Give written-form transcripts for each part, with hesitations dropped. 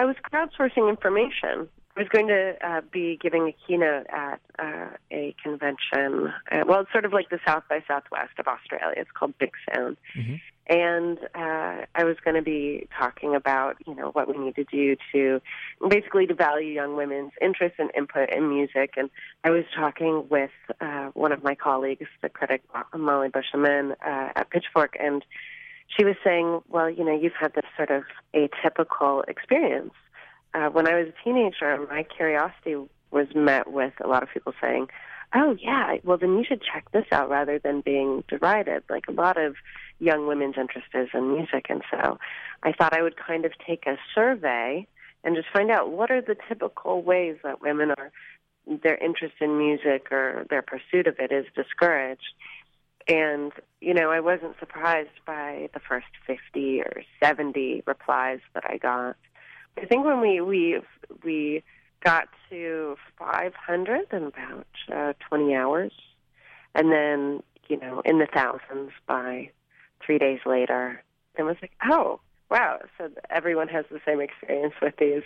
I was crowdsourcing information. I was going to be giving a keynote at a convention. It's sort of like the South by Southwest of Australia. It's called Big Sound. Mm-hmm. And I was going to be talking about, what we need to do to basically to value young women's interest and input in music. And I was talking with one of my colleagues, the critic Molly Busherman at Pitchfork, and she was saying, well, you've had this sort of atypical experience. When I was a teenager, my curiosity was met with a lot of people saying, oh, yeah, well, then you should check this out rather than being derided. Like, a lot of young women's interest is in music. And so I thought I would kind of take a survey and just find out what are the typical ways that women their interest in music or their pursuit of it is discouraged. And, I wasn't surprised by the first 50 or 70 replies that I got. I think when we got to 500 in about 20 hours, and then, in the thousands by 3 days later, it was like, oh, wow, so everyone has the same experience with these,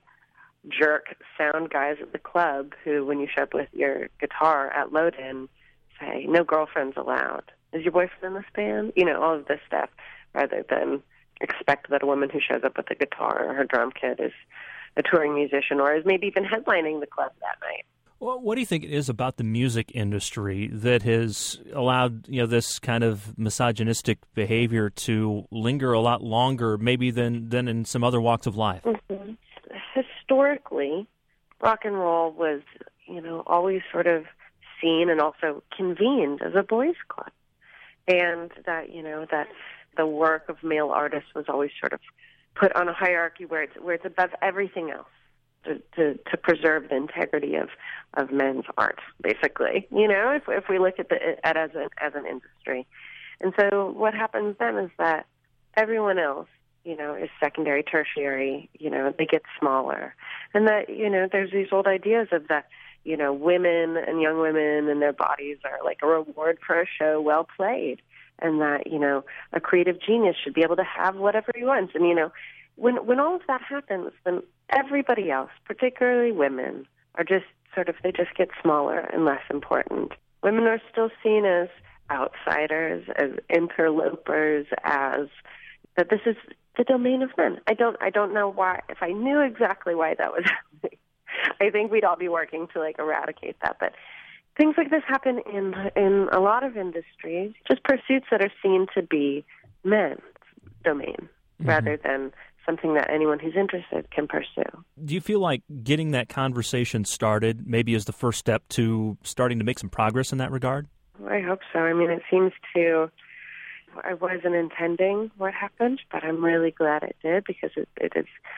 jerk sound guys at the club who, when you show up with your guitar at load-in, say, no girlfriends allowed. Is your boyfriend in this band? All of this stuff, rather than expect that a woman who shows up with a guitar or her drum kit is a touring musician or is maybe even headlining the club that night. Well, what do you think it is about the music industry that has allowed this kind of misogynistic behavior to linger a lot longer, maybe than in some other walks of life? Mm-hmm. Historically, rock and roll was always sort of seen and also convened as a boys' club, and that that the work of male artists was always sort of put on a hierarchy where it's above everything else to preserve the integrity of men's art, basically. If we look at it as an industry, and so what happens then is that everyone else, is secondary, tertiary. They get smaller, and that there's these old ideas of that. Women and young women and their bodies are like a reward for a show well played, and that a creative genius should be able to have whatever he wants. And when all of that happens, then everybody else, particularly women, are just they just get smaller and less important. Women are still seen as outsiders, as interlopers, as that this is the domain of men. I don't know why. If I knew exactly why that was happening, I think we'd all be working to eradicate that. But things like this happen in a lot of industries, just pursuits that are seen to be men's domain rather than something that anyone who's interested can pursue. Do you feel like getting that conversation started maybe is the first step to starting to make some progress in that regard? I hope so. I mean, it seems to... I wasn't intending what happened, but I'm really glad it did because it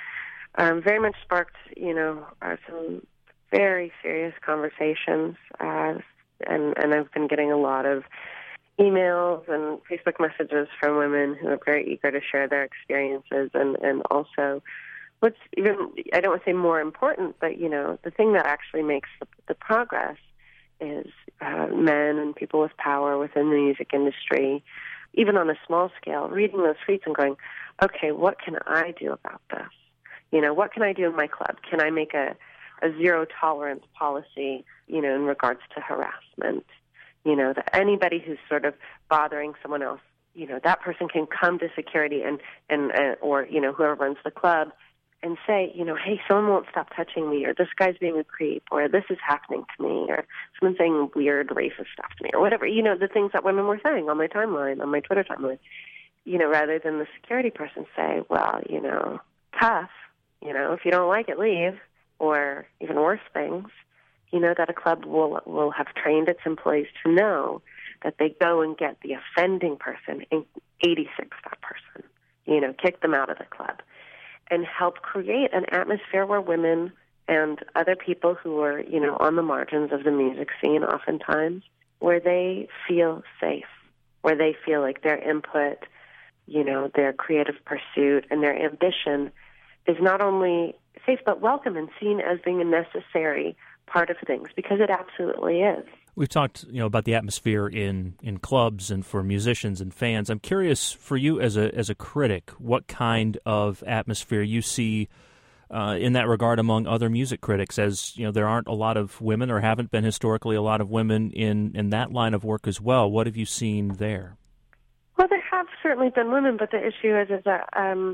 has very much sparked, some very serious conversations. And I've been getting a lot of emails and Facebook messages from women who are very eager to share their experiences. And also, what's even, I don't want to say more important, but, the thing that actually makes the progress is men and people with power within the music industry, even on a small scale, reading those tweets and going, okay, what can I do about this? What can I do in my club? Can I make a zero-tolerance policy, in regards to harassment? That anybody who's sort of bothering someone else, that person can come to security and or, whoever runs the club and say, hey, someone won't stop touching me, or this guy's being a creep, or this is happening to me, or someone's saying weird racist stuff to me, or whatever, the things that women were saying on my timeline, on my Twitter timeline, rather than the security person say, well, tough, if you don't like it, leave, or even worse things, that a club will have trained its employees to know that they go and get the offending person and 86 that person, kick them out of the club, and help create an atmosphere where women and other people who are, on the margins of the music scene oftentimes, where they feel safe, where they feel like their input, their creative pursuit and their ambition is not only safe but welcome and seen as being a necessary part of things, because it absolutely is. We've talked, about the atmosphere in clubs and for musicians and fans. I'm curious for you as a critic, what kind of atmosphere you see in that regard among other music critics, as you know, there aren't a lot of women, or haven't been historically a lot of women in that line of work as well. What have you seen there? Well, there have certainly been women, but the issue is that,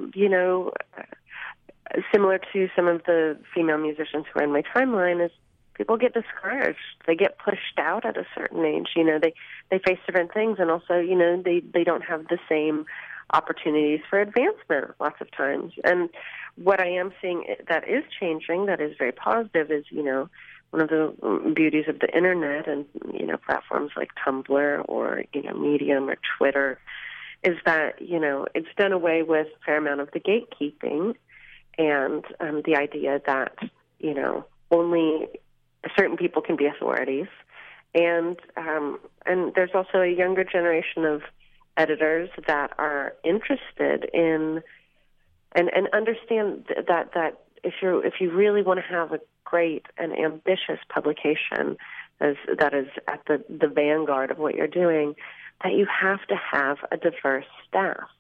similar to some of the female musicians who are in my timeline, is people get discouraged. They get pushed out at a certain age. They face different things, and also, they don't have the same opportunities for advancement lots of times. And what I am seeing that is changing, that is very positive, is, one of the beauties of the internet and, platforms like Tumblr or, Medium or Twitter, is that, it's done away with a fair amount of the gatekeeping and the idea that, only certain people can be authorities. And there's also a younger generation of editors that are interested in and understand that if you really want to have a great and ambitious publication that is at the vanguard of what you're doing, that you have to have a diverse staff,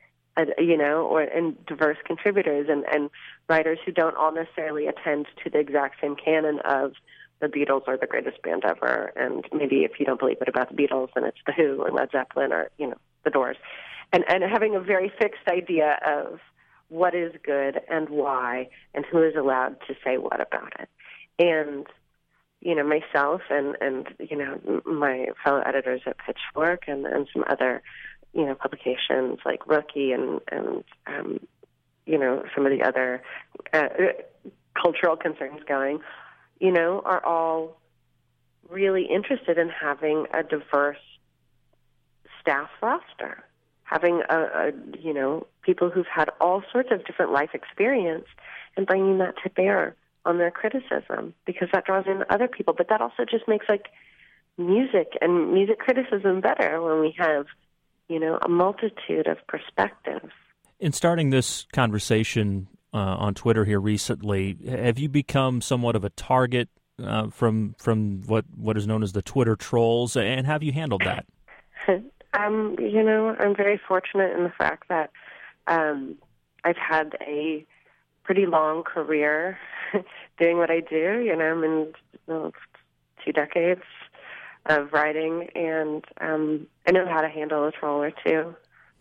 and diverse contributors and writers who don't all necessarily attend to the exact same canon of the Beatles are the greatest band ever, and maybe if you don't believe it about the Beatles, then it's the Who or Led Zeppelin or, the Doors. And having a very fixed idea of what is good and why and who is allowed to say what about it. And, myself and my fellow editors at Pitchfork and some other, publications like Rookie and some of the other cultural concerns going, are all really interested in having a diverse staff roster, having people who've had all sorts of different life experience and bringing that to bear on their criticism, because that draws in other people. But that also just makes music and music criticism better when we have, a multitude of perspectives. In starting this conversation on Twitter here recently, have you become somewhat of a target from what is known as the Twitter trolls, and how have you handled that? I'm very fortunate in the fact that I've had a pretty long career doing what I do. I'm in 2 decades of writing, and I know how to handle a troll or two.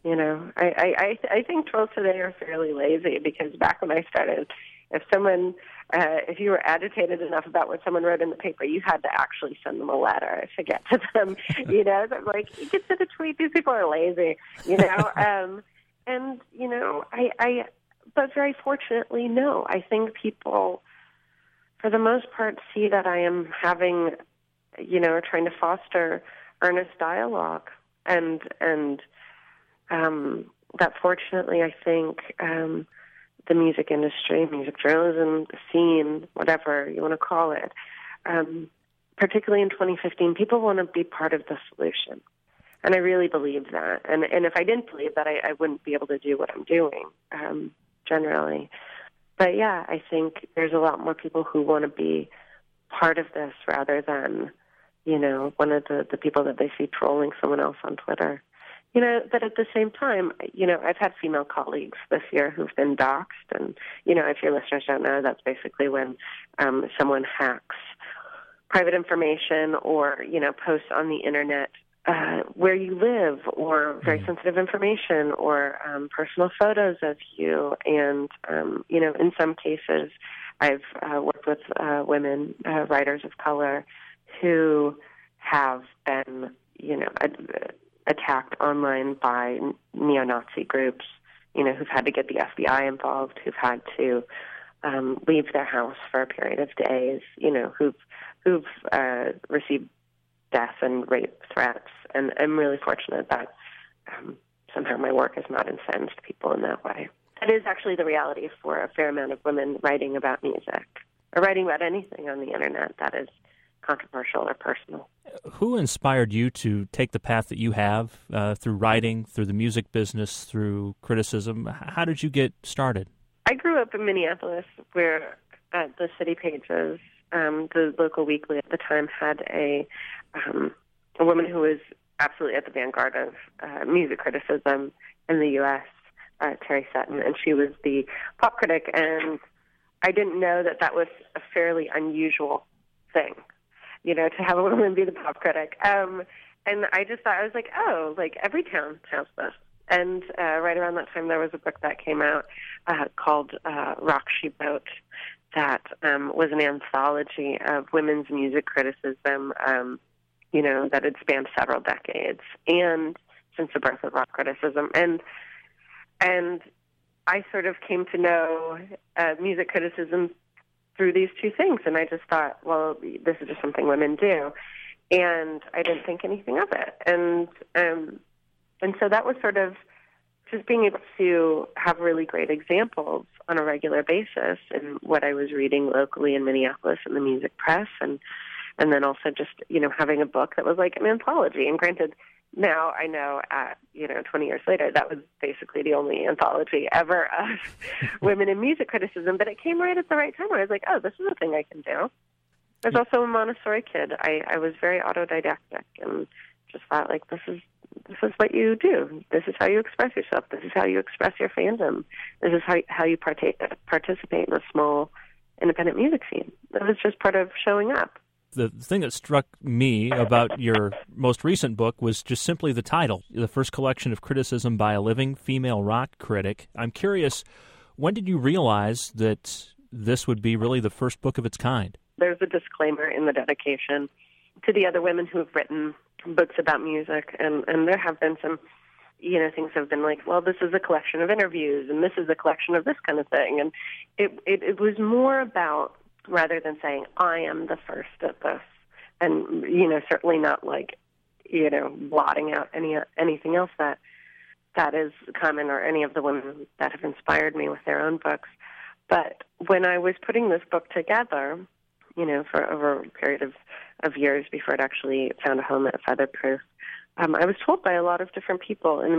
I think trolls today are fairly lazy, because back when I started, if you were agitated enough about what someone wrote in the paper, you had to actually send them a letter to get to them. So I'm like, you can send a tweet. These people are lazy. But very fortunately, no. I think people, for the most part, see that I am having, trying to foster earnest dialogue, and that fortunately, I think the music industry, music journalism, the scene, whatever you want to call it, particularly in 2015, people want to be part of the solution. And I really believe that. And if I didn't believe that, I wouldn't be able to do what I'm doing, generally. But yeah, I think there's a lot more people who want to be part of this rather than, one of the people that they see trolling someone else on Twitter. But at the same time, I've had female colleagues this year who've been doxxed. And, if your listeners don't know, that's basically when someone hacks private information or, posts on the internet where you live, or very sensitive information, or personal photos of you. And, in some cases, I've worked with women, writers of color, who have been, attacked online by neo-Nazi groups, who've had to get the FBI involved, who've had to leave their house for a period of days, who've received death and rape threats. And I'm really fortunate that somehow my work has not incensed people in that way. That is actually the reality for a fair amount of women writing about music, or writing about anything on the internet that is controversial or personal. Who inspired you to take the path that you have through writing, through the music business, through criticism? How did you get started? I grew up in Minneapolis, where at the City Pages, the local weekly at the time, had a woman who was absolutely at the vanguard of music criticism in the U.S., Terry Sutton, and she was the pop critic. And I didn't know that that was a fairly unusual thing, to have a woman be the pop critic. And I just thought, I was like, oh, like every town has this. And right around that time, there was a book that came out called Rock She Wrote that was an anthology of women's music criticism, that had spanned several decades and since the birth of rock criticism. And I sort of came to know music criticism through these two things. And I just thought, well, this is just something women do. And I didn't think anything of it. And so that was sort of just being able to have really great examples on a regular basis in what I was reading locally in Minneapolis in the music press, and then also just, having a book that was like an anthology. And granted, now I know at, 20 years later, that was basically the only anthology ever of women in music criticism, but it came right at the right time where I was like, oh, this is a thing I can do. I was also a Montessori kid. I was very autodidactic and just thought, like, this is what you do. This is how you express yourself. This is how you express your fandom. This is how you participate in a small independent music scene. It was just part of showing up. The thing that struck me about your most recent book was just simply the title, the first collection of criticism by a living female rock critic. I'm curious, when did you realize that this would be really the first book of its kind? There's a disclaimer in the dedication to the other women who have written books about music, and there have been some, things have been like, well, this is a collection of interviews, and this is a collection of this kind of thing. And it was more about, rather than saying, I am the first at this, and, certainly not like, blotting out anything else that is common, or any of the women that have inspired me with their own books. But when I was putting this book together, for over a period of years before it actually found a home at Featherproof, I was told by a lot of different people in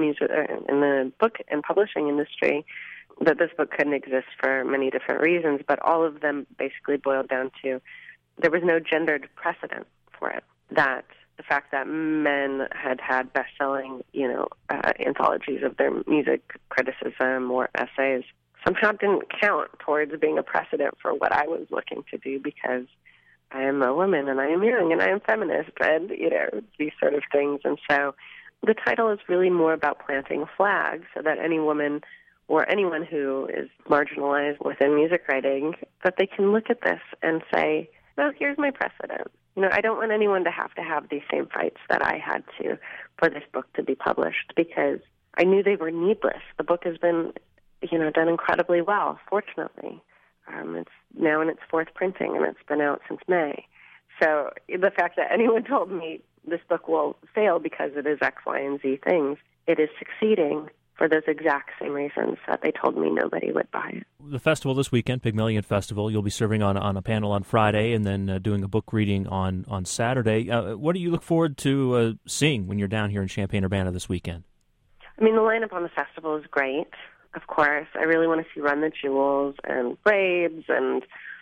the book and publishing industry that this book couldn't exist for many different reasons, but all of them basically boiled down to there was no gendered precedent for it. That the fact that men had best-selling, anthologies of their music criticism or essays somehow didn't count towards being a precedent for what I was looking to do, because I am a woman and I am young and I am feminist and, these sort of things. And so the title is really more about planting a flag so that any woman or anyone who is marginalized within music writing, that they can look at this and say, well, here's my precedent. I don't want anyone to have these same fights that I had to for this book to be published, because I knew they were needless. The book has been, done incredibly well, fortunately. It's now in its fourth printing, and it's been out since May. So the fact that anyone told me this book will fail because it is X, Y, and Z things, it is succeeding for those exact same reasons that they told me nobody would buy it. The festival this weekend, Pygmalion Festival, you'll be serving on a panel on Friday and then doing a book reading on Saturday. What do you look forward to seeing when you're down here in Champaign-Urbana this weekend? I mean, the lineup on the festival is great, of course. I really want to see Run the Jewels and Braves and,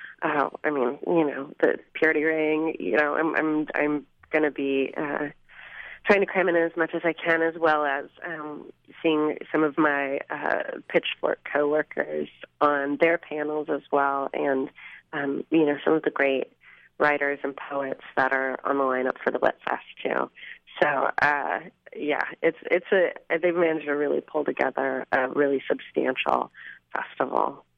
the Purity Ring. I'm going to be trying to cram in as much as I can, as well as seeing some of my Pitchfork coworkers on their panels as well, and some of the great writers and poets that are on the lineup for the Wet Fest too. So they've managed to really pull together a really substantial festival.